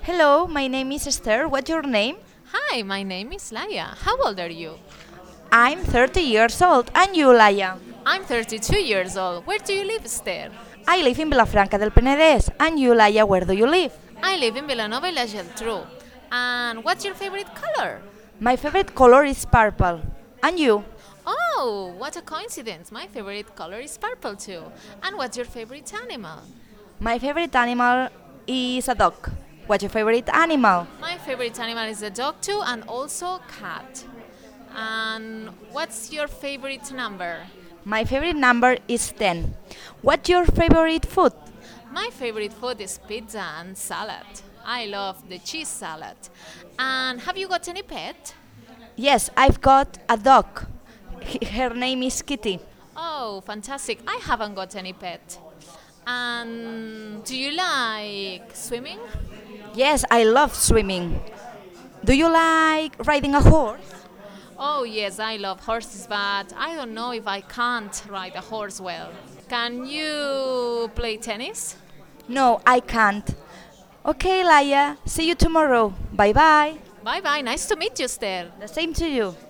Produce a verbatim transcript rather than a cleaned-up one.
Hello, my name is Esther. What's your name? Hi, my name is Laia. How old are you? I'm thirty years old. And you, Laia? I'm thirty-two years old. Where do you live, Esther? I live in Vilafranca del Penedès. And you, Laia, where do you live? I live in Villanova y la Geltrú. And what's your favorite color? My favorite color is purple. And you? Oh, what a coincidence. My favorite color is purple too. And what's your favorite animal? My favorite animal is a dog. What's your favorite animal? My favorite animal is a dog too and also cat. And what's your favorite number? My favorite number is ten. What's your favorite food? My favorite food is pizza and salad. I love the cheese salad. And have you got any pet? Yes, I've got a dog. H- Her name is Kitty. Oh, fantastic. I haven't got any pet. And do you like swimming? Yes, I love swimming. Do you like riding a horse? Oh, yes, I love horses, but I don't know if I can't ride a horse well. Can you play tennis? No, I can't. Okay, Laia. See you tomorrow. Bye bye. Bye bye. Nice to meet you, Esther. The same to you.